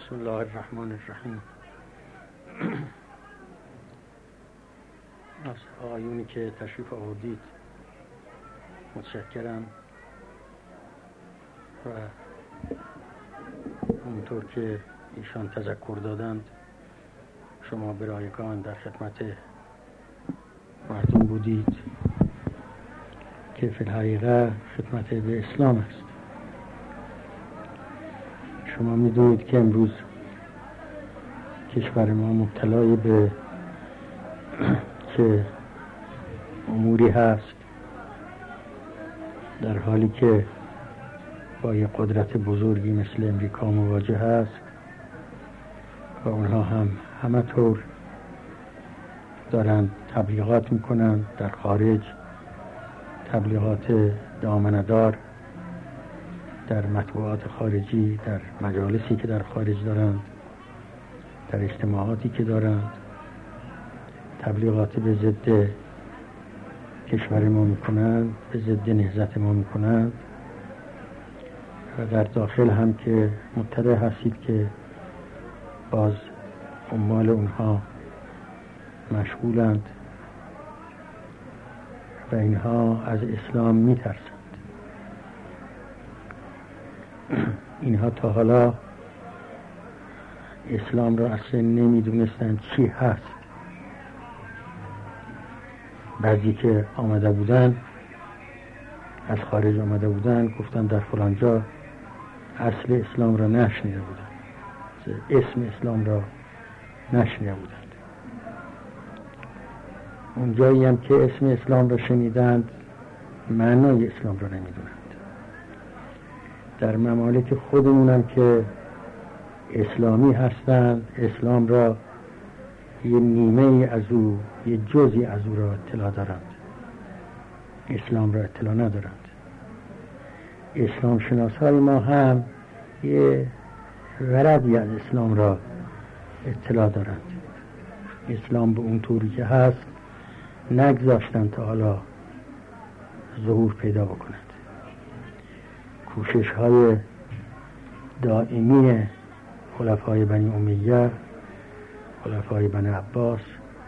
بسم الله الرحمن الرحیم. از آقایونی که تشریف آوردید متشکرم و اونطور که ایشان تذکر دادند شما به رایگان در خدمت مردم بودید که فی الحقیقه خدمت به اسلام است. شما می‌دونید که امروز کشور ما مبتلای به چه اموری هست، در حالی که با یک قدرت بزرگی مثل امریکا مواجه هست و اونها هم همه طور دارند تبلیغات میکنن در خارج، تبلیغات دامنه‌دار در مطبوعات خارجی، در مجالسی که در خارج دارند، در اجتماعاتی که دارند، تبلیغات به ضد کشور ما میکنند، به ضد نهضت ما میکنند و در داخل هم که مطلع هستید که باز عمال اونها مشغولند و اینها از اسلام میترسند. اینها تا حالا اسلام را اصلا نمیدونستند چی هست. بعضی که آمده بودن، از خارج آمده بودن، گفتن در فلان جا اصل اسلام را نشنیده بودند، اسم اسلام را نشنیده بودند. اون جایی هم که اسم اسلام را شنیدند معنای اسلام را نمیدونند. در ممالک خودمونم که اسلامی هستند اسلام را یه نیمه از او، یه جزئی از او را اطلاع دارند، اسلام را اطلاع ندارند. اسلام شناسای ما هم یه ورقی از اسلام را اطلاع دارند. اسلام به اون طوری که هست نگذاشتن تا حالا ظهور پیدا بکنند. کوشش های دائمی خلفای بنی امیه، خلفای بنی عباس،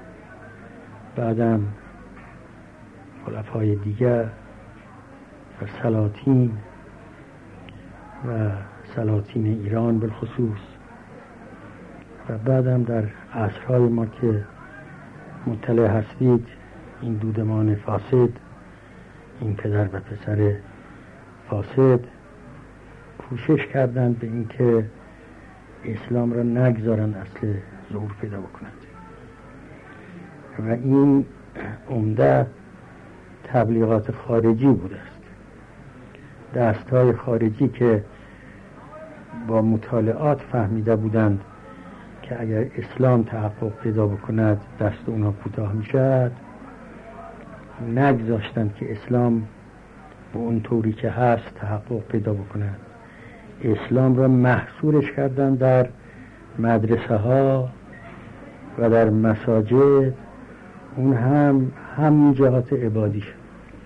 بعدم خلفای دیگر و سلاطین و سلاطین ایران بالخصوص و بعدم در عصرهای ما که مطلع هستید، این دودمان فاسد، این پدر و پسر فاسد کوشش کردند به اینکه اسلام را نگذارن اصل ظهور پیدا بکنند و این عمده تبلیغات خارجی بوده است. دستهای خارجی که با مطالعات فهمیده بودند که اگر اسلام تحقق پیدا بکند دست اونا کوتاه میشد، نگذاشتند که اسلام به اون طوری که هست تحقق پیدا بکند. اسلام را محصورش کردن در مدرسه ها و در مساجد، اون هم همین جهات عبادی شد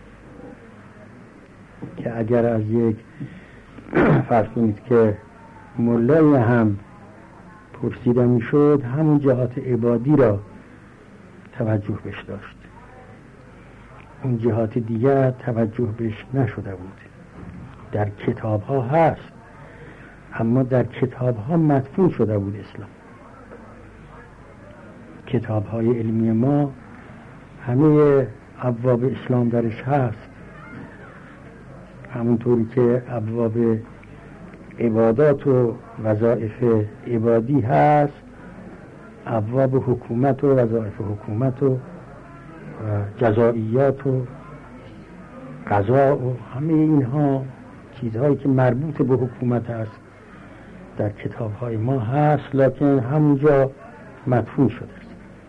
که اگر از یک فرض کنید که ملای هم پرسیده می شد، همون جهات عبادی را توجه بهش داشت، اون جهات دیگر توجه بهش نشده بود. در کتاب ها هست اما در کتاب ها مدفون شده بود اسلام. کتاب های علمی ما همه ابواب اسلام درش هست، همونطوری که ابواب عبادات و وظایف عبادی هست، ابواب حکومت و وظایف حکومت و جزائیات و قضا و همه اینها چیزهایی که مربوط به حکومت هست در کتاب های ما هست، لکن همونجا مدفون شده است،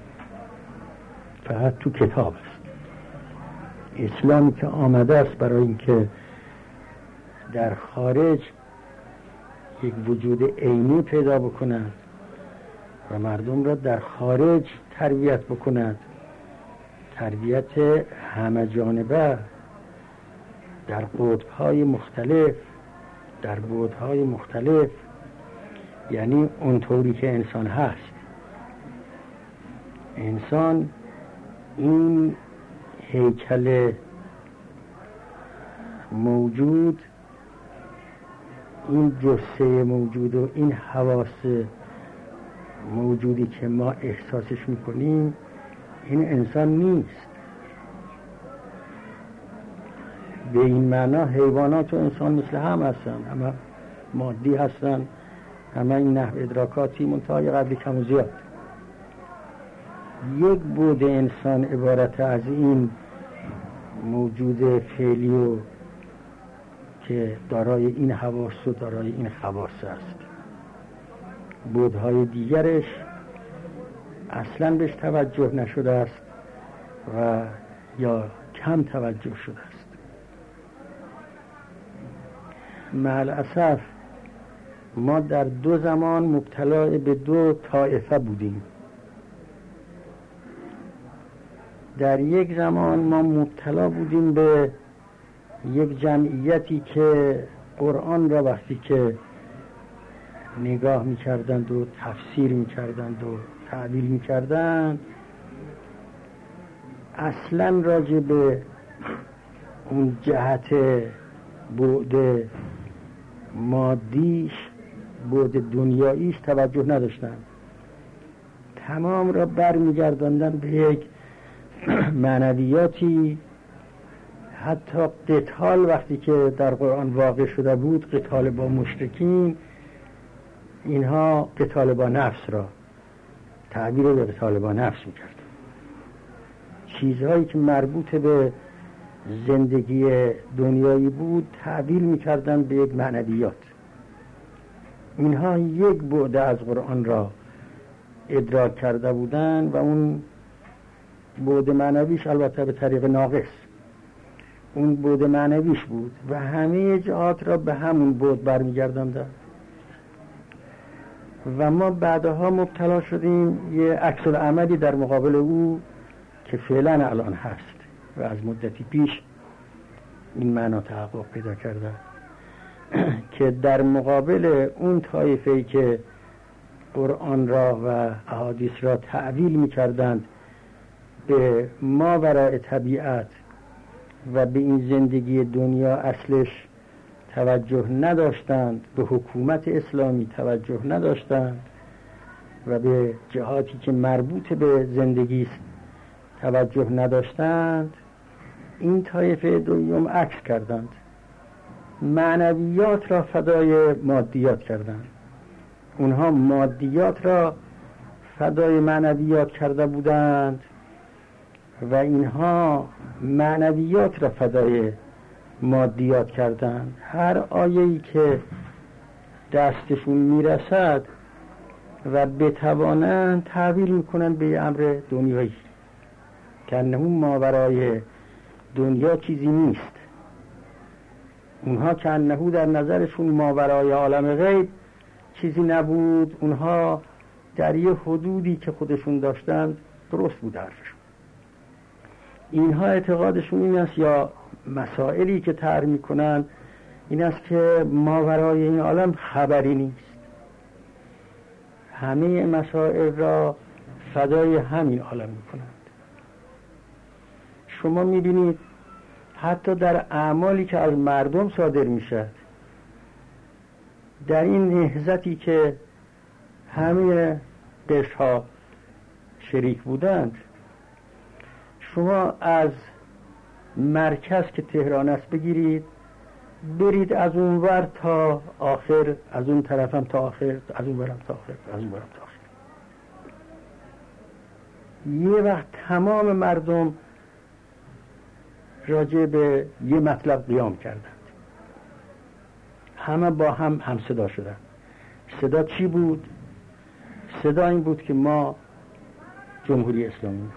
فقط تو کتاب است. اسلامی که آمده است برای اینکه در خارج یک وجود عینی پیدا بکند و مردم را در خارج تربیت بکند، تربیت همه جانبه در قطب‌های مختلف، در بعدهای مختلف یعنی اونطوری که انسان هست. انسان این هیکل موجود، این جثه موجود و این حواس موجودی که ما احساسش میکنیم، این انسان نیست. به این معنا حیوانات و انسان مثل هم هستن، همه مادی هستن، همه این نحو ادراکاتی منتهای قدری کم و زیاد. یک بود انسان عبارت از این موجود فعلی و که دارای این حواس و دارای این خواص است. بودهای دیگرش اصلا بهش توجه نشده است و یا کم توجه شده است. معالاسف ما در دو زمان مبتلا به دو طایفه بودیم. در یک زمان ما مبتلا بودیم به یک جمعیتی که قرآن را وقتی که نگاه می‌کردند و تفسیر می‌کردند و تعبیر می‌کردند، اصلاً راجع به اون جهت بعد مادیش، بعد دنیاییش توجه نداشتند. تمام را برمیگرداندن به یک معنویاتی. حتی قتال وقتی که در قرآن واقع شده بود، قتال با مشرکین، اینها قتال با نفس را تعبیر به قتال با نفس میکرد. چیزهایی که مربوط به زندگی دنیایی بود تعبیر میکردن به یک معنویات. اینها یک بعد از قرآن را ادراک کرده بودن و اون بعد معنویش البته به طریق ناقص، اون بعد معنویش بود و همه جهات را به همون بعد برمیگرداندن. و ما بعدها مبتلا شدیم یه عکس العملی در مقابل او که فعلا الان هست و از مدتی پیش این معنا تحقق پیدا کرده که در مقابل اون طایفه‌ای که قرآن را و احادیث را تعویل می‌کردند به ماوراء طبیعت و به این زندگی دنیا اصلش توجه نداشتند، به حکومت اسلامی توجه نداشتند و به جهاتی که مربوط به زندگی است توجه نداشتند، این طایفه دوم عکس کردند، معنویات را فدای مادیات کردند. اونها مادیات را فدای معنویات کرده بودند و اینها معنویات را فدای مادیات کردند. هر آیه‌ای که دستشون میرسد و بتوانند تعبیر میکنن به امر دنیایی که انه ماورای دنیا چیزی نیست. اونها که انه در نظرشون ماورای عالم غیب چیزی نبود، اونها در یه حدودی که خودشون داشتند درست بود حرفشون. اینها اعتقادشون این است، یا مسائلی که طرح میکنن این است که ماورای این عالم خبری نیست، همه مسائل را فدای همین عالم میکنند. شما میبینید حتی در اعمالی که از مردم صادر میشد، در این نهضتی که همه قشرها شریک بودند، شما از مرکز که تهران است بگیرید، برید از اون ور تا آخر، از اون طرفم تا آخر، از اون ورم تا آخر، از اون ورم تا آخر، یه وقت تمام مردم راجع به یه مطلب قیام کردند، همه با هم صدا شدند. صدا چی بود؟ صدا این بود که ما جمهوری اسلامی میخوایم،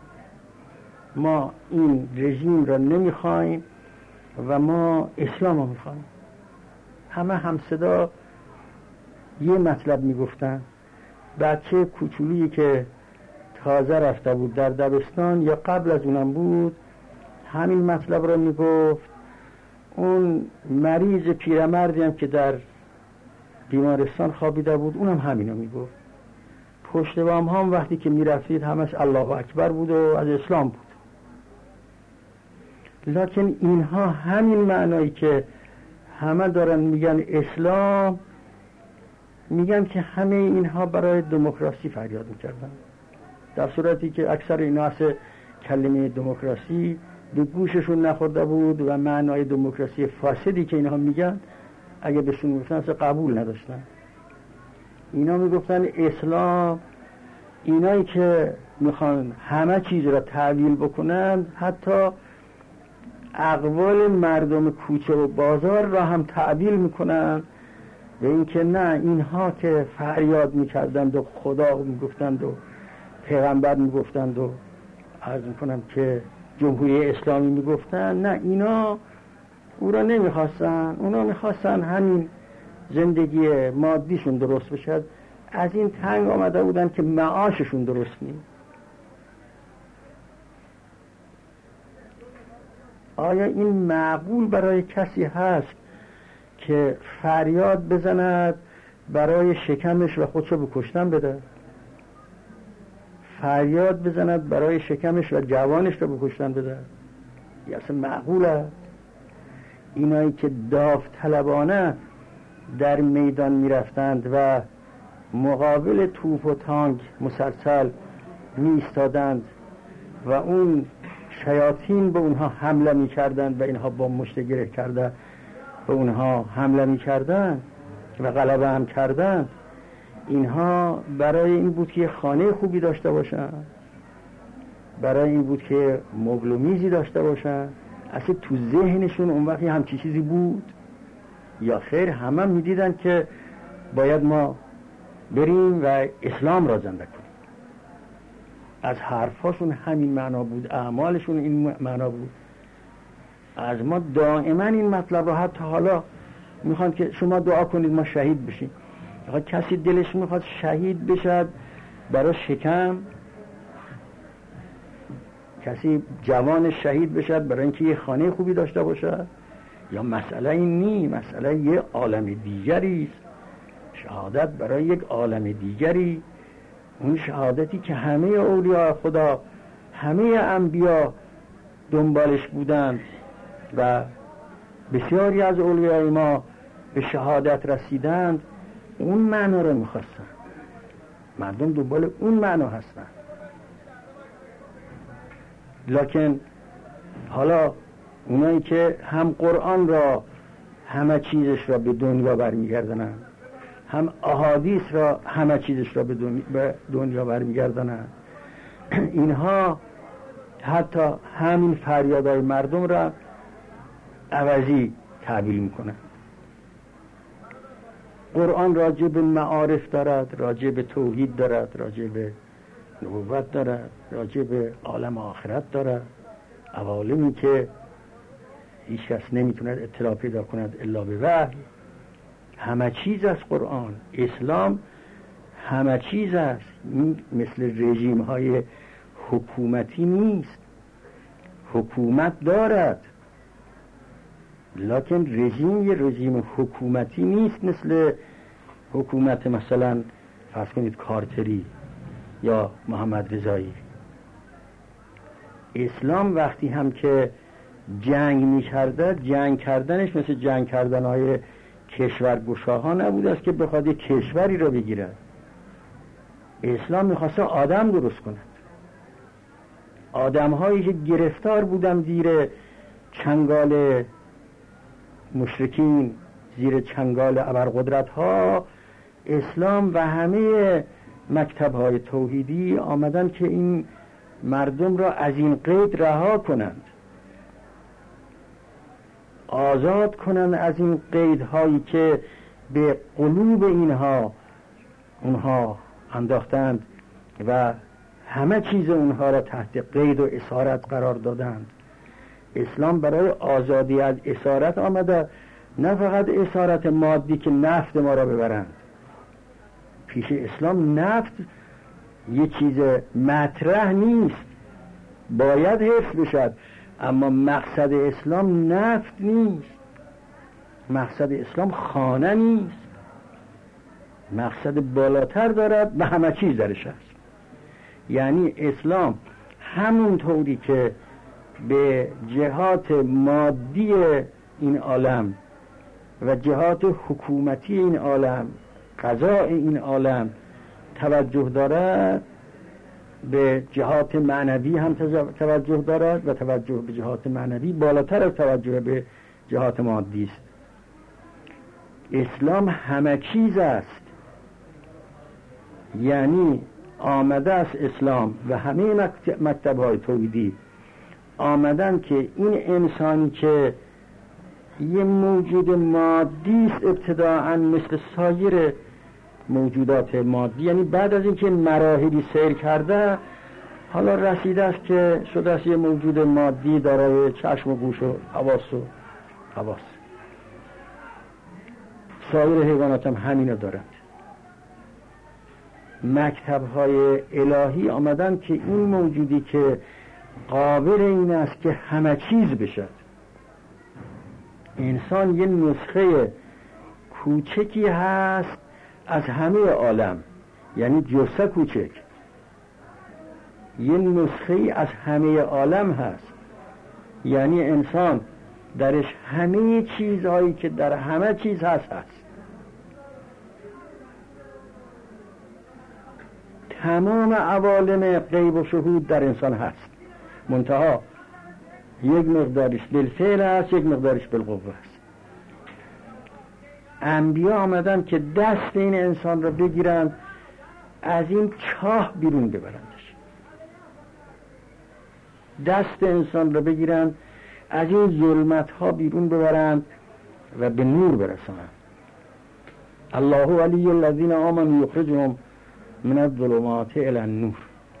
ما این رژیم را نمیخوایم و ما اسلام را میخوایم. همه هم صدا یه مطلب میگفتن. بچه کوچولی که تازه رفته بود در دبستان یا قبل از اونم بود، همین مطلب را میگفت. اون مریض پیرمردی هم که در بیمارستان خوابیده بود، اونم همینو میگفت. پشت بام هم وقتی که میرفتید همش الله اکبر بود و از اسلام بود. لکن اینها همین معنایی که همه دارن میگن اسلام، میگن که همه اینها برای دموکراسی فریاد میکردن، در صورتی که اکثر اینا از کلمه دموکراسی به گوششون نخورده بود و معنای دموکراسی فاسدی که اینها میگن اگه بهشون میگفتن اصلا قبول نداشتن. اینا میگفتن اسلام، اینایی که میخوان همه چیز را تعویل بکنن، حتی اقوال مردم کوچه و بازار را هم تعویل میکنن و اینکه نه، اینها که فریاد میکردند و خدا میگفتند و پیغمبر میگفتند و عرض میکنم که جمهوری اسلامی میگفتن، نه، اینا او را نمیخواستن. اونا میخواستن همین زندگی مادیشون درست بشد. از این تنگ آمده بودن که معاششون درست نیست. آیا این معقول برای کسی هست که فریاد بزند برای شکمش و خودشو به کشتن بده؟ فریاد بزند برای شکمش و جوانش رو به کشتن بده؟ یه اصلا معقوله؟ اینایی که داوطلبانه در میدان میرفتند و مقابل توپ و تانک مسلسل می ایستادند و اون شیاطین به اونها حمله می کردند و اینها با مشت گره کرده به اونها حمله می کردند و غلبه هم کردند، اینها برای این بود که خانه خوبی داشته باشن، برای این بود که مبل و میزی داشته باشن؟ اصلا تو ذهنشون اون وقتی همچی چیزی بود؟ یا خیر همه می دیدن که باید ما بریم و اسلام را زنده کنیم؟ از حرفاشون همین معنا بود، اعمالشون این معنا بود. از ما دائما این مطلب رو، حتی حالا میخوان که شما دعا کنید ما شهید بشیم. کسی دلش میخواد شهید بشد برای شکم؟ کسی جوان شهید بشد برای اینکه یه خانه خوبی داشته باشد؟ یا مسئله این نی، مسئله یه عالم دیگری است. شهادت برای یک عالم دیگری، اون شهادتی که همه اولیاء خدا، همه انبیا دنبالش بودند و بسیاری از اولیاء ما به شهادت رسیدند، اون معنا رو میخواستن. مردم دنبال اون معنا هستن. لکن حالا اونایی که هم قرآن را، همه چیزش را به دنیا برمیگردنن، هم احادیث را همه چیزش را به دنیا برمیگردنن، اینها حتی همین فریادهای مردم را عوضی تعبیر میکنن. قرآن راجع به معارف دارد، راجع به توحید دارد، راجع به نبوت دارد، راجع به عالم آخرت دارد، عوالمی که هیچ کس نمیتوند اطلاع پیدا کند الا به وحی. همه چیز از قرآن. اسلام همه چیز است. این مثل رژیم های حکومتی نیست. حکومت دارد لکن رژیم یه رژیم حکومتی نیست، مثل حکومت مثلا فرض کنید کارتری یا محمد رضایی. اسلام وقتی هم که جنگ می‌کرده، جنگ کردنش مثل جنگ کردن‌های کشورگشاها نبود است که بخواد یک کشوری رو بگیرد. اسلام می‌خواسته آدم درست کند، آدم‌هایی که گرفتار بودن زیر چنگال مشرکین، زیر چنگال ابرقدرت‌ها. اسلام و همه مکتب‌های توحیدی آمدن که این مردم را از این قید رها کنند، آزاد کنند از این قیدهایی که به قلوب اونها انداختند و همه چیز اونها را تحت قید و اسارت قرار دادند. اسلام برای آزادی از اسارت آمده، نه فقط اسارت مادی که نفت ما را ببرند. پیش اسلام نفت یه چیز مطرح نیست، باید حفظ بشد، اما مقصد اسلام نفت نیست، مقصد اسلام خانه نیست. مقصد بالاتر دارد و همه چیز درش هست. یعنی اسلام همون طوری که به جهات مادی این عالم و جهات حکومتی این عالم، قضاء این عالم توجه دارد، به جهات معنوی هم توجه دارد و توجه به جهات معنوی بالاتر از توجه به جهات مادی است. اسلام همه چیز است. یعنی آمده است اسلام و همه مکتب‌های توحیدی آمدن که این انسانی که یه موجود مادی است ابتداعاً مثل سایر موجودات مادی، یعنی بعد از اینکه مراحلی سیر کرده حالا رسیده است که شده است یه موجود مادی دارای چشم و گوش و حواس. سایر حیوانات هم همینو دارند. مکتب‌های الهی آمدن که این موجودی که قابل این است که همه چیز بشد، انسان یه نسخه کوچکی هست از همه عالم، یعنی جسه کوچک یه نسخه از همه عالم هست. یعنی انسان درش همه چیزهایی که در همه چیز هست. تمام عوالم غیب و شهود در انسان هست، منتها یک مقدارش بالفعل هست، یک مقدارش بالقوه هست. انبیا آمدن که دست این انسان را بگیرند، از این چاه بیرون ببرندش، دست انسان را بگیرند، از این ظلمت ها بیرون ببرند و به نور برسانند. الله ولی الذین آمنوا یخرجهم من الظلمات الی النور.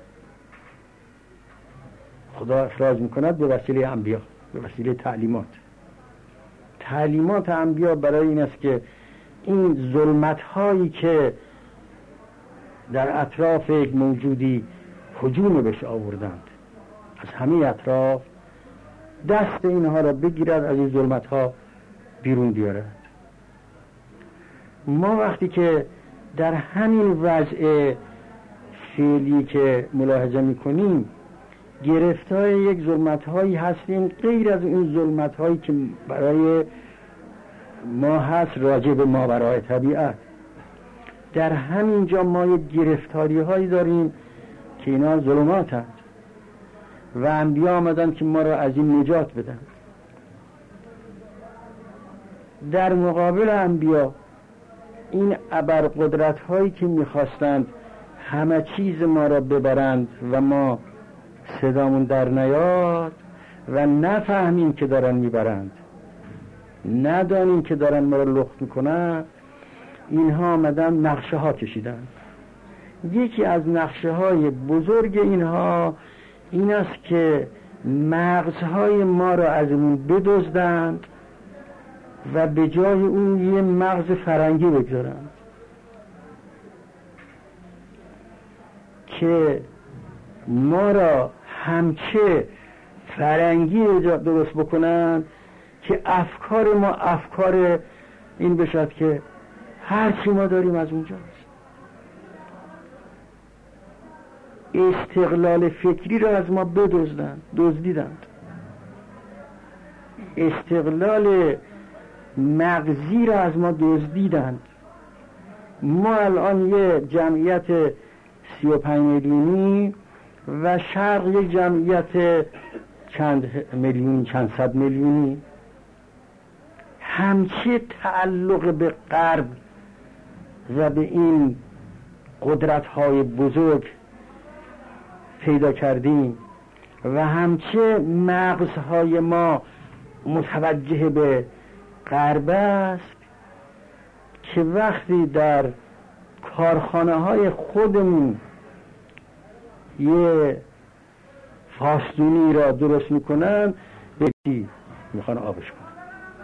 خدا اخراج میکند به وسیله انبیا، به وسیله تعلیمات انبیا برای این است که این ظلمت هایی که در اطراف یک موجودی هجوم بهش آوردند از همه اطراف، دست اینها را بگیرد، از این ظلمت ها بیرون بیارد. ما وقتی که در همین وضع فعلی که ملاحظه میکنیم گرفتار یک ظلمت هایی هستیم، غیر از این ظلمت هایی که برای ما هست راجع به ماورای طبیعت. در همین جا ما یک گرفتاری هایی داریم که اینا ظلمات هست و انبیا آمدن که ما را از این نجات بدن. در مقابل انبیا این ابرقدرت هایی که میخواستند همه چیز ما را ببرند و ما صدامون در نیاد و نفهمیم که دارن میبرند، ندانیم که دارن ما را لخت میکنن، اینها آمدن نقشه ها کشیدن. یکی از نقشه های بزرگ اینها این است که مغزهای ما را ازمون بدزدند و به جای اون یه مغز فرنگی بگذارند که ما را همچه فرنگی درست بکنند که افکار ما افکار این بشد که هر چی ما داریم از اونجاست. استقلال فکری را از ما دزدیدند، استقلال مغزی را از ما دزدیدند. ما الان یه جمعیت 35 میلیونی و شرق یک جمعیت چند میلیونی، چند صد میلیونی، همچه تعلق به غرب و به این قدرت‌های بزرگ پیدا کردیم و همچه مغزهای ما متوجه به غرب است که وقتی در کارخانه های خودمون یه فاستونی را درست میکنن بگی میخوان آبش کنن،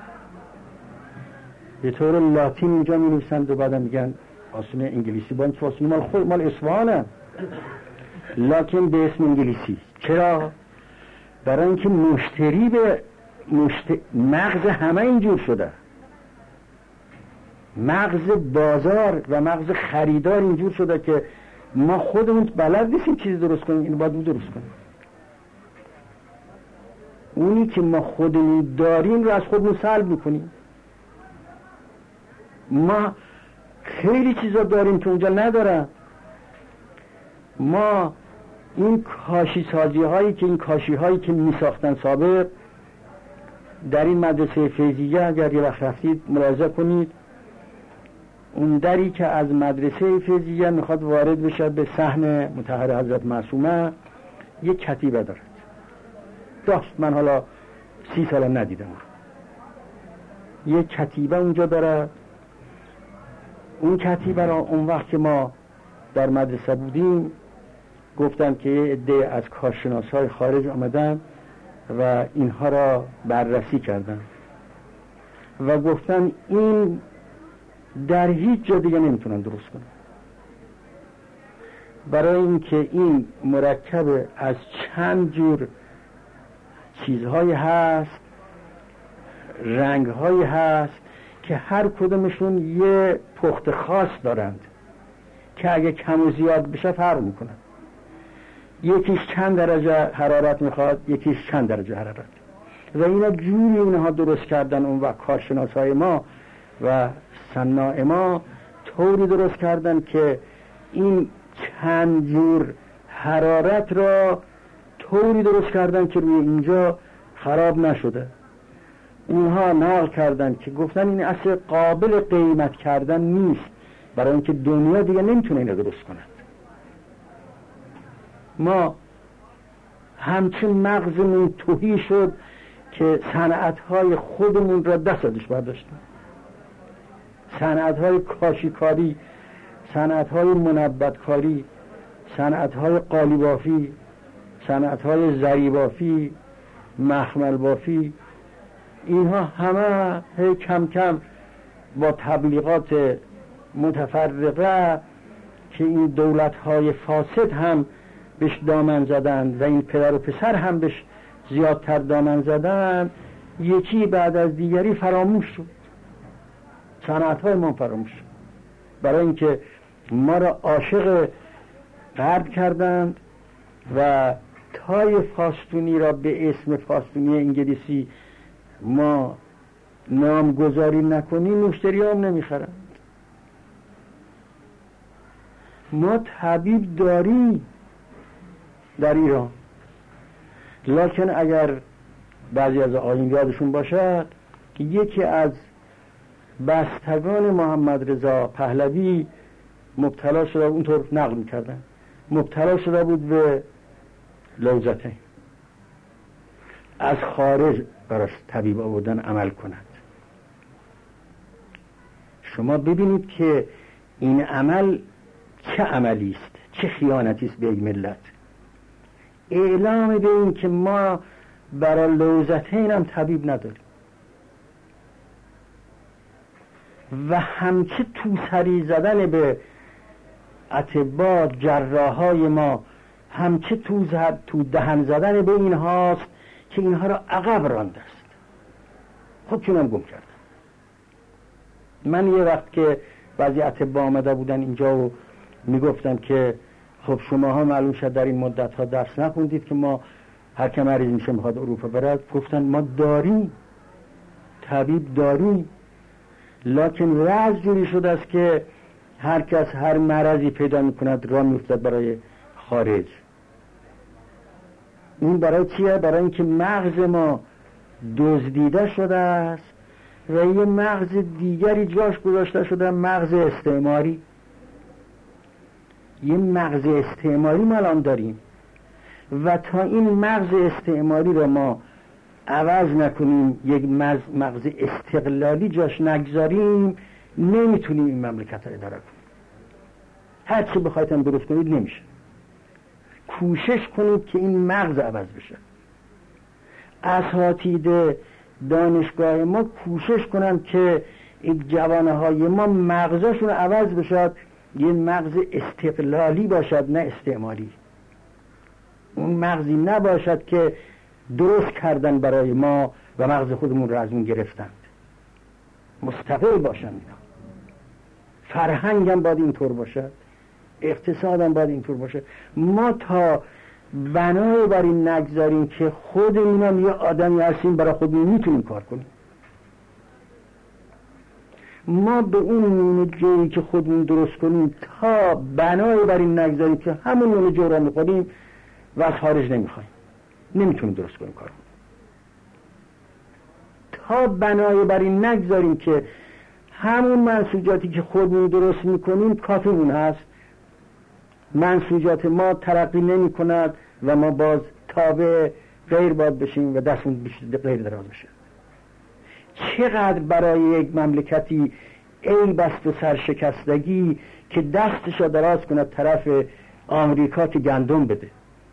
به طور لاتین اینجا می نویسند و بعدا میگن فاستون انگلیسی، با این فاستون مال اصفهانه لکن به اسم انگلیسی. چرا؟ برای اینکه مشتری به مغز همه اینجور شده، مغز بازار و مغز خریدار اینجور شده که ما خودمون بلد نیستیم چیزی درست کنیم، اینو باید درست کنیم. اونی که ما خودمون داریم رو از خودمون سلب میکنیم. ما خیلی چیزا داریم که اونجا ندارن. ما این کاشی سازی هایی که این کاشی هایی که می ساختن سابق در این مدرسه فیضیه، اگر یه وقت رفتید ملاحظه کنید، اون دری که از مدرسه فیضیه میخواد وارد بشه به صحن مطهر حضرت معصومه یک کتیبه دارد. داشت، من حالا 30 سال ندیدم. یک کتیبه اونجا دارد. اون کتیبه را اون وقت که ما در مدرسه بودیم گفتن که یه عده از کارشناس‌های خارج آمدن و اینها را بررسی کردن و گفتن این در هیچ جا دیگه نمیتونن درست کنن، برای اینکه این مرکب از چند جور چیزهای هست، رنگهای هست که هر کدومشون یه پخت خاص دارند که اگه کم و زیاد بشه فرق میکنن. یکیش چند درجه حرارت میخواد، یکیش چند درجه حرارت، و اینا جوری اونها درست کردن. اون وقت کارشناسای ما و صناع ما طوری درست کردن که این چند جور حرارت را طوری درست کردن که روی اینجا خراب نشده. اونها نقل کردن که گفتن این اصلا قابل قیمت کردن نیست، برای اینکه دنیا دیگه نمیتونه اینو درست کنه. ما همچون مغزمون تهی شد که صنعت‌های خودمون را دستش برداشتیم. صنعت‌های کاشیکاری، صنعت‌های منبت‌کاری، صنعت‌های قالیبافی، صنعت‌های زریبافی، مخمل بافی، اینها همه کم کم با تبلیغات متفرقه که این دولت‌های فاسد هم بهش دامن زدن و این پدر و پسر هم بهش زیادتر دامن زدن، یکی بعد از دیگری فراموش شد. صنعت‌های ما فراموش شد، برای اینکه ما را عاشق غرب کردند و تای فاستونی را به اسم فاستونی انگلیسی ما نامگذاری نکنیم مشتری هم نمیخرند. ما طبیب داریم در ایران، لکن اگر بعضی از آیین یادشون باشد که یکی از بستگان محمد رضا پهلوی مبتلا شده، اونطور نقل میکردن، مبتلا شده بود به لوزته، از خارج براش طبیب آوردن عمل کند. شما ببینید که این عمل چه عملی است، چه خیانتی است به ملت. اعلام به این که ما برای لوزتین هم طبیب نداریم و همچه توسری زدن به اطباء جراحای ما، همچه تو دهن زدن به این هاست که اینها را عقب رانده است. خودشونم گم کردن. من یه وقت که بعضی اطباء آمده بودن اینجا و میگفتن که خب شما ها معلوم شد در این مدت ها درس نخوندید که ما هر که مریض میشه میخواد اروپا برد. گفتن ما داریم طبیب داریم، لکن وضع جوری شده است که هر کس هر مرضی پیدا میکند راه میفتد برای خارج. این برای چیه؟ برای اینکه مغز ما دزدیده شده است و یه مغز دیگری جاش گذاشته شده، مغز استعماری. یه مغز استعماری ما الان داریم و تا این مغز استعماری رو ما عوض نکنیم، یک مغز استقلالی جاش نگذاریم، نمیتونیم این مملکت رو اداره کنیم. هر چی بخواید هم درست کنید نمیشه. کوشش کنید که این مغز عوض بشه. اساتید دانشگاه ما کوشش کنند که این جوانهای ما مغزشون عوض بشد، یه مغز استقلالی باشد نه استعماری. اون مغزی نباشد که درست کردن برای ما و مغز خودمون رو از اون گرفتند. مستقل باشن اینا. فرهنگم باید اینطور باشد، اقتصادم باید اینطور باشه. ما تا بنای بر این نگذاریم که خودمونم یه آدمی هستیم برای خودمون میتونیم کار کنیم، ما به اون نون جویی که خودمون درست کنیم تا بنای بر این نگذاریم که همون نون جو را میخوریم و از خارج نمیخوایم، نمیتونیم درست کنیم کار. تا بنای بر این نگذاریم که همون منسوجاتی که خودمون درست میکنیم کافیمون هست، منسوجات ما ترقی نمی کند و ما باز تابع غیر باید بشیم و دستمون غیر دراز بشه. چقدر برای یک مملکتی عیب است و سرشکستگی که دستش را دراز کند طرف آمریکا که گندم بده،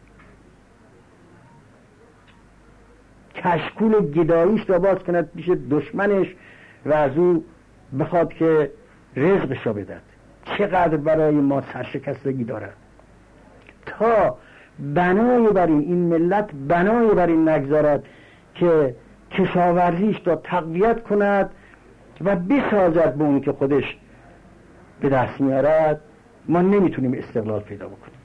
کشکول گداییش را باز کند پیش دشمنش و از او بخواد که رزقش را بدهد. چقدر برای ما سرشکستگی دارد. تا بنای بر این ملت بنای بر این نگذارد که کشاورزیش را تقویت کند و بسازد به اون که خودش به دست میارد، ما نمیتونیم استقلال پیدا بکنیم.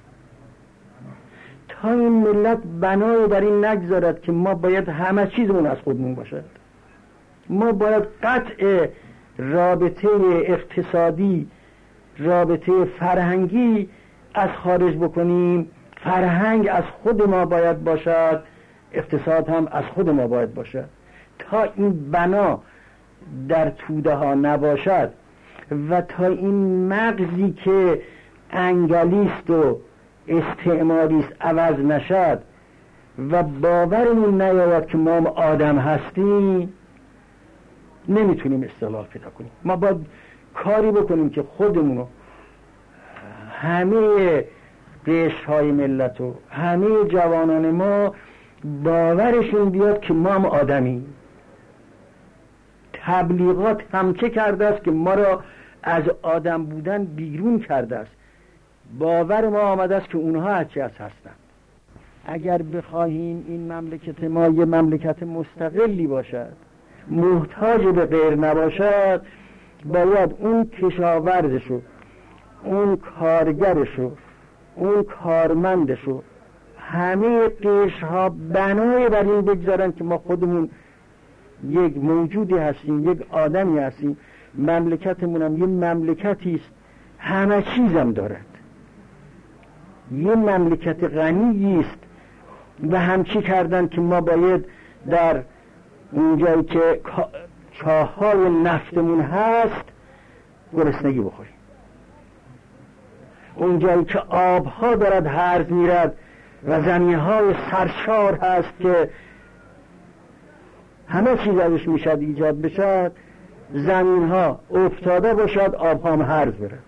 تا این ملت بنای بر این نگذارد که ما باید همه چیزمون از خودمون باشد، ما باید قطع رابطه اقتصادی، رابطه فرهنگی از خارج بکنیم. فرهنگ از خود ما باید باشد، اقتصاد هم از خود ما باید باشد. تا این بنا در توده ها نباشد و تا این مغزی که انگلیست و استعماریست عوض نشد و باورمون نیاید که ما آدم هستیم، نمیتونیم استقلال پیدا کنیم. ما باید کاری بکنیم که خودمونو، همه قشرهای ملت و همه جوانان ما باورشون بیاد که ما هم آدمیم. تبلیغات هم چه کرده است که ما را از آدم بودن بیرون کرده است. باور ما آمده است که اونها از چه هستند. اگر بخواهیم این مملکت ما یه مملکت مستقلی باشد، محتاج به غیر نباشد، باید اون کشاورزشو، اون کارگرشو، اون کارمندشو، همه قشرها بنای بر این بگذارن که ما خودمون یک موجودی هستیم، یک آدمی هستیم. مملکتمون هم یه مملکتی است همه چیزم دارد، یه مملکت غنی است و همچی کردن که ما باید در اونجایی که چاه‌های نفتمون هست گرسنگی بخوریم، اونجایی که آبها دارد هرز میرد و زمین‌های سرشار هست که همه چیز ازش میشد ایجاد بشد، زمین‌ها افتاده باشد، آبها هم هرز برد.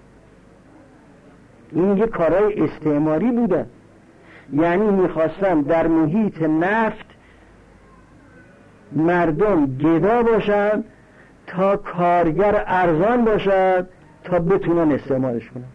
این یه کارهای استعماری بوده، یعنی میخواستن در محیط نفت مردم گدا باشن تا کارگر ارزان باشد تا بتونن استعمالش کنن.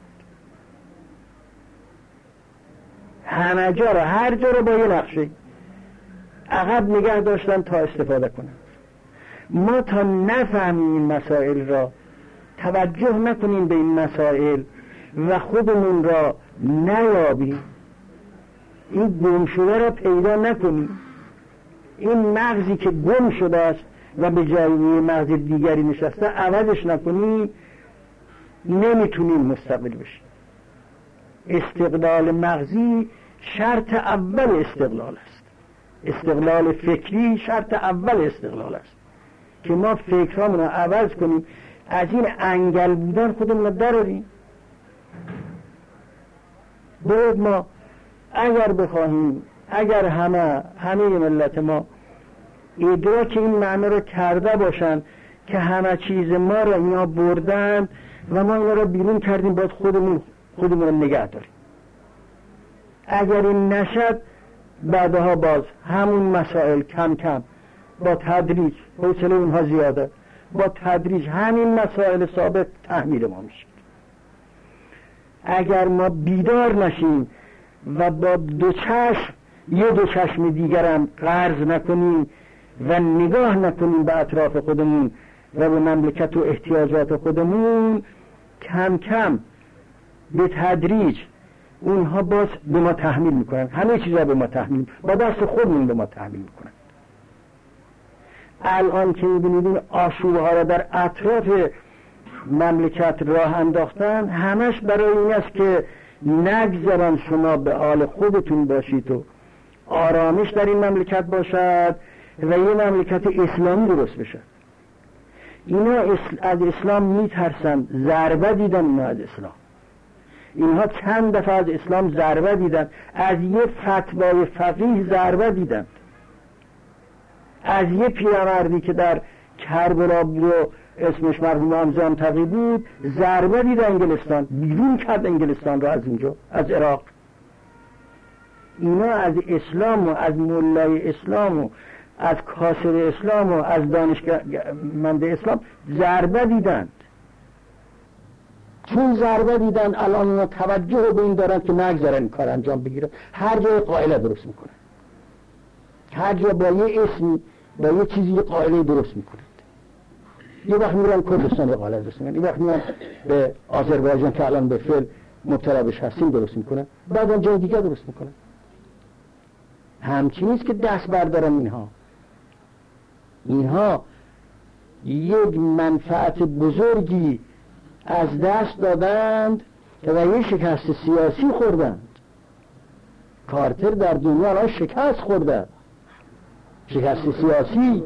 همه جا رو، هر جا رو با یه نقشه عقب نگه داشتن تا استفاده کنن. ما تا نفهمیم این مسائل را، توجه نکنیم به این مسائل و خودمون را نیابیم، این گم شده را پیدا نکنیم، این مغزی که گم شده است و به جای مغز دیگری نشسته عوضش نکنیم، نمیتونیم مستقل بشیم. استقلال مغزی شرط اول استقلال است، استقلال فکری شرط اول استقلال است که ما فکرامون رو عوض کنیم، از این انگل بودن خودمون رو دراریم. باید ما اگر بخواهیم، اگر همه ملت ما ادراک این معنی رو کرده باشن که همه چیز ما رو اینا بردن و ما اینا رو بیرون کردیم، باید خودمون رو نگه داریم. اگر این نشد، بعدها باز همون مسائل کم کم با تدریج، حوصله اونها زیاده، با تدریج همین مسائل ثابت تحمیل ما میشه. اگر ما بیدار نشیم و با دو چشم دیگرم قرض نکنیم و نگاه نکنیم به اطراف خودمون و به مملکت و احتیاجات خودمون، کم کم به تدریج اونها باز به ما تحمیل میکنن، همه چیز را به ما تحمیل، با دست خودمون به ما تحمیل میکنن. الان که میبینید این آشوب ها را در اطراف مملکت راه انداختن، همش برای این است که نگذارن شما به حال خودتون باشید و آرامش در این مملکت باشد و یه مملکت اسلامی درست بشه. اینا از اسلام میترسن، ضربه دیدن اینا از اسلام. اینها چند دفعه از اسلام ضربه دیدن، از یه فتوای فقیه ضربه دیدن، از یه پیرمردی که در کربلا بود و اسمش مرحوم حمزه تقی بود ضربه دید انگلستان، بیرون کرد انگلستان را از اونجا، از عراق. اینا از اسلام و از مولای اسلام و از کاسر اسلام و از دانشمند اسلام ضربه دیدند. چون ضربه دیدن الان اونا توجه به این دارن که نگذارن این کار انجام بگیرن، هر جای قائله درست میکنن، هر جا با یه اسمی با یه چیزی یه قائله درست میکنن. یه وقت میرن کردستان یه قائله درست میکنن، یه وقت میرن به آذربایجان که الان به فعل مبتلا بهش هستیم درست میکنن، بعد جای دیگه درست میکنن. همچین نیست که دست بردارن اینها یک منفعت بزرگی از دست دادند و یه شکست سیاسی خوردند. کارتر در دنیا الان شکست خورده، شکست سیاسی.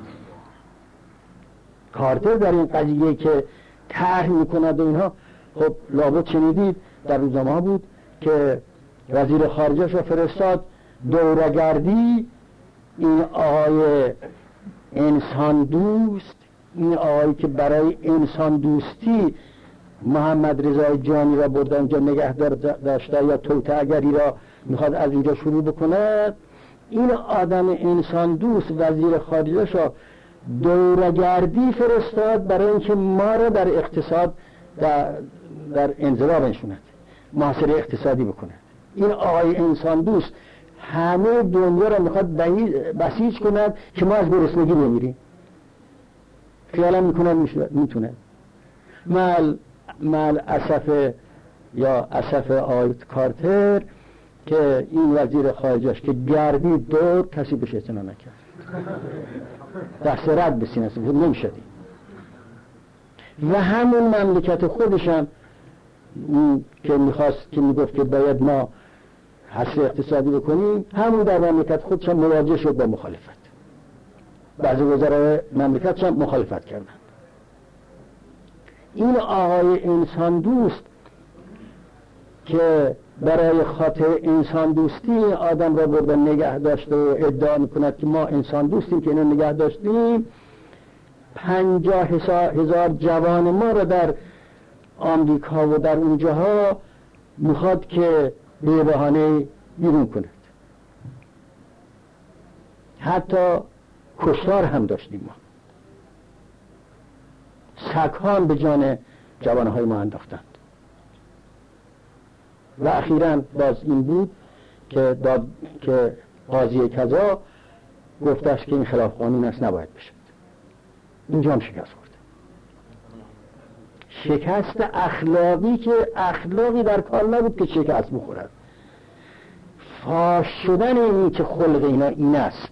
کارتر در این قضیه که طرح میکند و اینها، خب لابد شنیدید در روزنامه ها بود که وزیر خارجه‌اش رو فرستاد دوره‌گردی. این آقای انسان دوست، این آقایی که برای انسان دوستی محمد رضای جانی را بردن که نگهدار داشته یا توطئه‌گری را میخواد از اینجا شروع بکنه، این آدم انسان دوست وزیر خارجه‌اش را دوره‌گردی فرستاد برای اینکه ما را در اقتصاد در انزوا بنشوند، محاصره اقتصادی بکنه. این آقای انسان دوست همه دنیا را میخواد بسیج کند که ما از گرسنگی بمیریم. خیالم میکنن میتونه. مال اسف آقای کارتر که این وزیر خارجش که گردی دور کسی بهش اعتنا نکرد، دست رد به سینه بود نمیشدی. و همون مملکت خودشم که میخواست که میگفت که باید ما حصر اقتصادی بکنیم، همون در مملکت خودشم مواجه شد با مخالفت. بعضی وزرای مملکت هم مخالفت کردن. این آقای انسان دوست که برای خاطر انسان دوستی آدم را بردن نگه داشته و ادعا میکند که ما انسان دوستیم که اینو نگه داشتیم، 50,000 جوان ما را در آمریکا و در اونجاها میخواد که به بهانه بیرون کند. حتی کشتار هم داشتیم ما، سگ‌ها به جان جوانهای ما انداختند. و اخیراً باز این بود که قاضی کذا گفتش که این خلاف قانون است، نباید بشد. اینجا هم شکست خورد. شکست اخلاقی که اخلاقی در کار نبود که شکست بخورد. فاش شدن این که خلق اینا این است،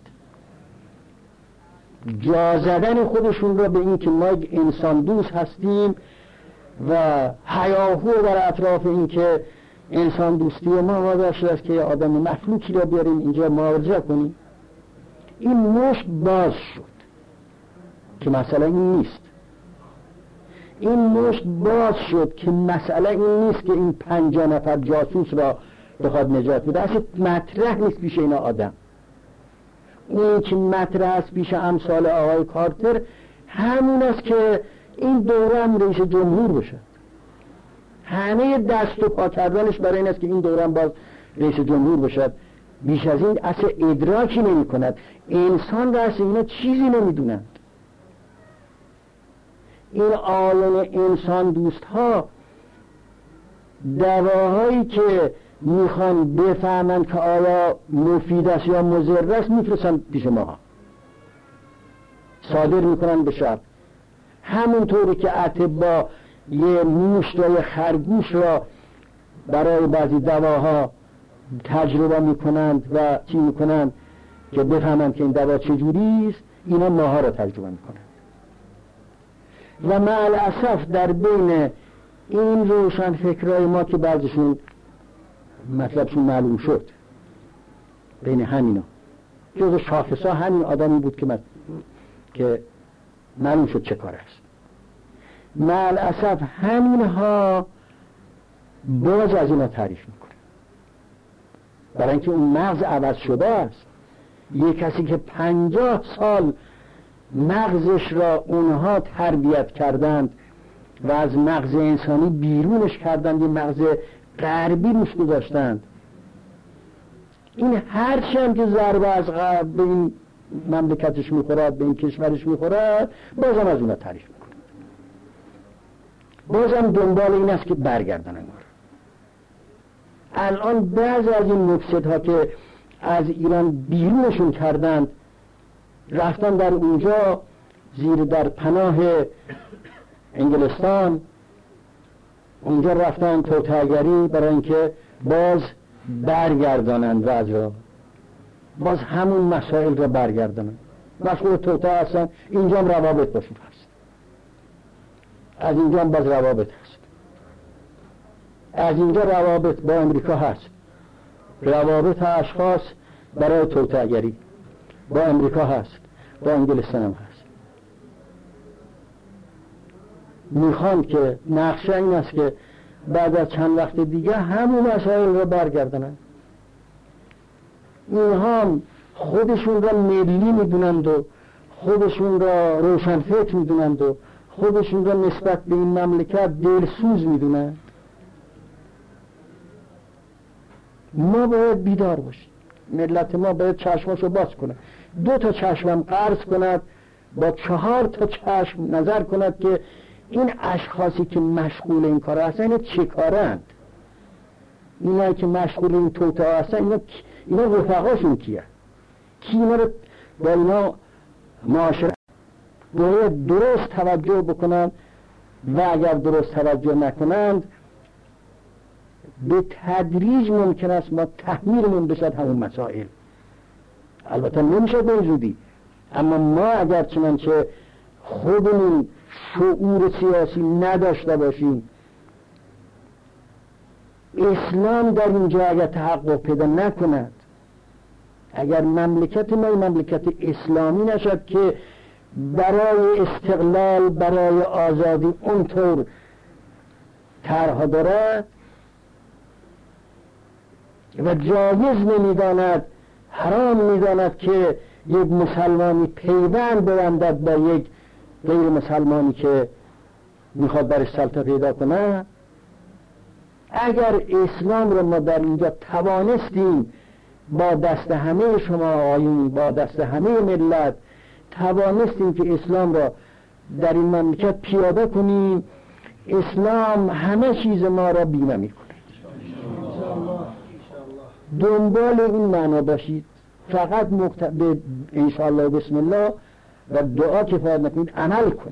جا زدن خودشون را به این که ما انسان دوست هستیم و هیاهو در اطراف این که انسان دوستی ما واضح شده است که آدم مفلوکی را بیاریم اینجا مواجه کنیم. این مشت باز شد که مسئله این نیست. این مشت باز شد که مسئله این نیست که این 50 نفر جاسوس را بخواد نجات بده. اصلا مطرح نیست پیش اینا آدم. اون که مطرح است پیش امثال آقای کارتر همون است که این دوره هم رئیس جمهور بشه. همه دست و پا کردنش برای این است که این دوره هم باز رئیس جمهور بشه. بیش از این اصلا ادراکی نمی کند. انسان را اصلا اینا چیزی نمی دونند. این آیان انسان دوست ها دواهایی که میخوان بفهمند که آیا مفید است یا مضر است میفرستن پیش ما، صادر میکنن به شب. همونطوری که اطباء یه موش یا یه خرگوش را برای بعضی دواها تجربه میکنند و چی میکنند که بفهمند که این دوا چجوری است، اینا ماها را تجربه میکنند. و مع الاسف در بین این روشن فکرای ما که بعضشون مطلبشون معلوم شد، بین همینا جز شاخصا همین آدمی بود که معلوم شد چه کار است. مع الاسف همینها باز از اینا تعریف میکنه، برای اینکه اون مغز عوض شده است. یک کسی که 50 سال مغزش را اونها تربیت کردند و از مغز انسانی بیرونش کردند، یه مغز غربی روش گذاشتند، این هرچی هم که ضربه از غرب به این مملکتش میخورد، به این کشورش میخورد، بازم از اونها تعریف میکنه. بازم دنبال این است که برگردن ما. الان بعضی از این مفسدها که از ایران بیرونشون کردند، رفتن در اونجا زیر در پناه انگلستان، اونجا رفتن توطئه‌گری برای اینکه باز برگردانند وضع را، باز همون مسائل را برگردانند. مشغول توطئه هستن، اینجا هم روابط باشون هست، از اینجا هم باز روابط هست، از اینجا روابط با امریکا هست، روابط اشخاص برای توطئه‌گری با امریکا هست، با انگلستان هم هست. میخوان که نقشه این است که بعد از چند وقت دیگه همون مسائل رو برگردنن. اینها هم خودشون را ملی میدونند و خودشون را روشنفکر میدونند و خودشون را نسبت به این مملکت دلسوز میدونند. ما باید بیدار باشیم، ملت ما باید چشماشو باز کنه، 2 تا چشمم قرض کند، با 4 تا چشم نظر کند که این اشخاصی که مشغول این کار هستن اینا چه کارند، اینا که مشغول این توطئه هستن اینا رفقاشون کیه، کی اینا رو با اینا معاشرت باید درست توجه بکنند و اگر درست توجه نکنند به تدریج ممکن است ما تحمیلمون بشد همون مسائل. البته نمیشه به زودی، اما ما اگر چنانچه خودمون شعور سیاسی نداشته باشیم، اسلام در اینجا اگر تحقق پیدا نکند، اگر مملکت ما مملکت اسلامی نشد که برای استقلال، برای آزادی اونطور طرح دارد و جایز نمیداند، حرام میداند که یک مسلمانی پیوند ببندد با یک غیر مسلمانی که میخواد برش سلطه پیدا کنه، اگر اسلام رو ما در اینجا توانستیم با دست همه شما آقایون، با دست همه ملت توانستیم که اسلام را در این مملکت پیاده کنیم، اسلام همه چیز ما را بیمه میکنه. دنبال این معنا باشید، فقط به انشاءالله و بسم الله و دعا کفایت نکنید، عمل کنید،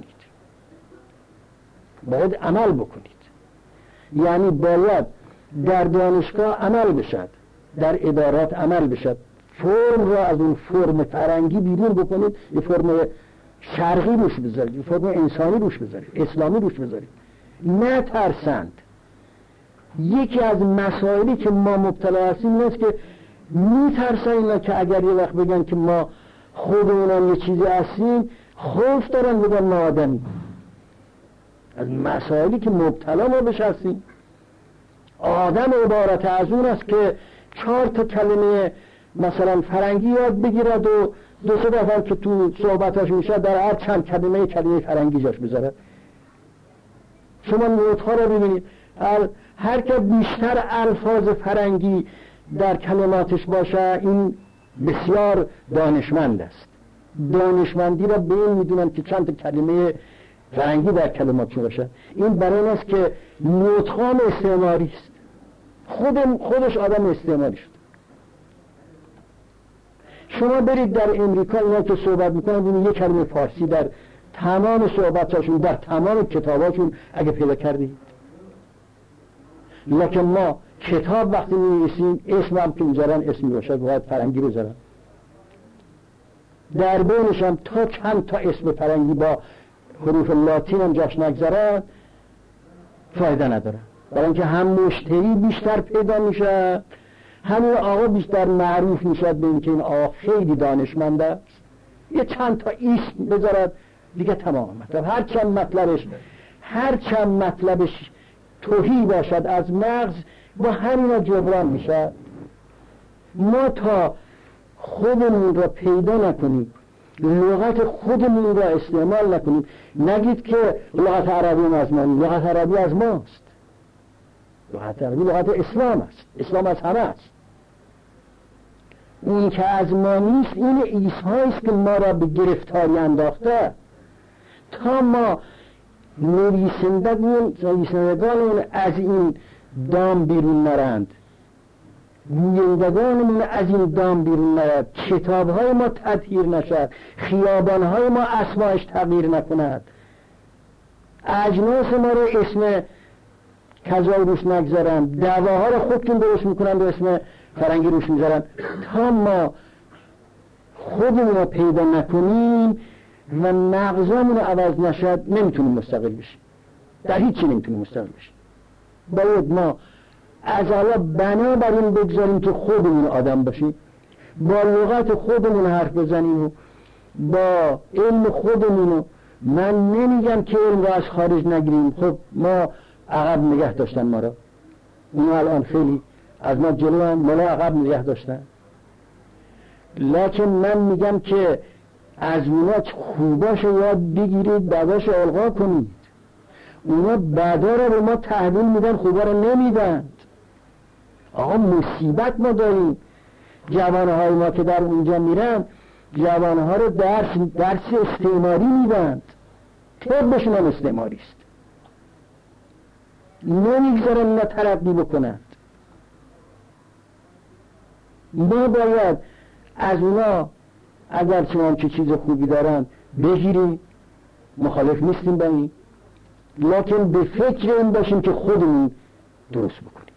باید عمل بکنید. یعنی باید در دانشگاه عمل بشد، در ادارات عمل بشد، فرم را از اون فرم فرنگی بیرون بکنید، یه فرم شرقی روش بذارید، یه فرم انسانی روش بذارید، اسلامی روش بذارید. نه ترسند. یکی از مسائلی که ما مبتلا هستیم نیست که میترسن اینا که اگر یه وقت بگن که ما خودمونم یه چیزی هستیم، خوف دارن بگن ما آدمی. از مسائلی که مبتلا ما بش هستیم. آدم عبارت از اون است که 4 تا کلمه مثلا فرنگی یاد بگیرد و 2-3 دفعه که تو صحبتاش میشه در هر چند کلمه فرنگی جاش بذاره. شما نوت‌ها رو ببینید، هر که بیشتر الفاظ فرنگی در کلماتش باشه این بسیار دانشمند است. دانشمندی را به این میدونن که چند تا کلمه فرنگی در کلماتش باشه. این برای این است که نطقام استعماری است، خودش آدم استعماری شد. شما برید در امریکا اینا که صحبت میکنن ببینید یک کلمه فارسی در تمام صحبتاشون در تمام کتاباشون اگه پیدا کردید. لکن ما کتاب وقتی می‌نویسیم اسم هم که میذارن اسمی باشه باید فرنگی بذارن، در بینش هم تا چند تا اسم فرنگی با حروف لاتین هم جاش نگذارن فایده نداره، برای اینکه هم مشتری بیشتر پیدا میشه، همون آقا بیشتر معروف میشد به اینکه این آقا خیلی دانشمند است. یه چند تا اسم بذارد دیگه تمام مطلب، هر چند مطلبش توهی باشد از مغز با همین جبران میشه. ما تا خودمون را پیدا نکنیم، لغت خودمون را استعمال نکنیم، نگید که لغت عربی از ما، لغت عربی از ماست، لغت عربی لغت اسلام است، اسلام از همه است. اون که از ما نیست این عیسی است که ما را به گرفتاری انداخته. تا ما نویسندگان از این دام بیرون نرند، گویندگانمون از این دام بیرون نرد، کتاب‌های ما تطهیر نشد، خیابان‌های ما اسمایش تغییر نکند، اجناس ما رو اسم کذا روش نگذارن، دواها رو خودتون درست میکنن به اسم فرنگی روش میذارن، تا ما خودمون رو پیدا نکنیم و مغزمون رو عوض نشد نمیتونیم مستقل بشیم، در هیچی نمیتونیم مستقل بشیم. باید ما از اول بنا بر این بگذاریم که خودمون آدم باشیم، با لغت خودمون حرف بزنیم و با علم خودمون. من نمیگم که علم رو از خارج نگیریم، خب ما عقب نگه داشتن ما را، اونو الان خیلی از ما جلو هم ما عقب نگه داشتن، لکن من میگم که از اونا خوباش یاد بگیرید، بعداش الغا کنید. اونا بعدا رو به ما تحویل میدن، خوبا رو نمیدن. آقا مصیبت ما داریم، جوانهای ما که در اونجا میرن جوانها رو درس استعماری میدن، طبشون هم استعماری است، نمیگذارن اونا ترقی بکنند. ما باید از اونا اگر چنان که چیز خوبی دارن بگیریم، مخالف نیستیم با این، لکن به فکر این باشیم که خودمون درست بکنیم،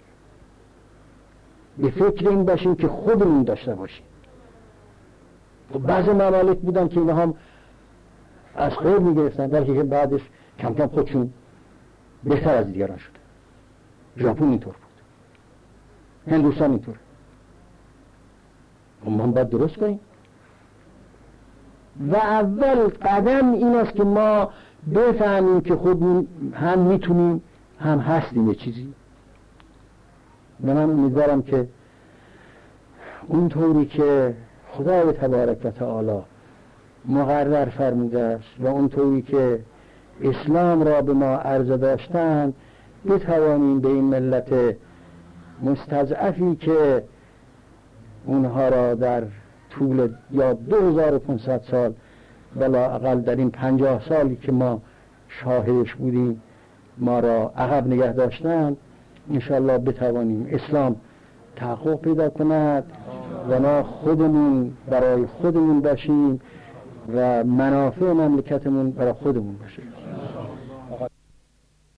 به فکر این باشیم که خودمون داشته باشیم. بعض ممالک بودن که اینا هم از خود میگرفتن، بلکه بعدش کم کم خودشون بهتر از دیگران شد. ژاپن اینطور بود، هندوستان اینطور. ما هم باید درست کنیم و اول قدم این است که ما بفهمیم که خودمون هم میتونیم هم هستیم یه چیزی. من امیدوارم که اونطوری که خدای تبارک و تعالی مقرر فرموده است و اونطوری که اسلام را به ما عرضه داشتن بتوانیم به این ملت مستضعفی که اونها را در طول یا 2500 سال بلا اقل در این 50 سالی که ما شاهدش بودیم ما را عقب نگه داشتن، انشاءالله بتوانیم اسلام تحقق پیدا کند و ما خودمون برای خودمون باشیم و منافع مملکتمون برای خودمون باشه.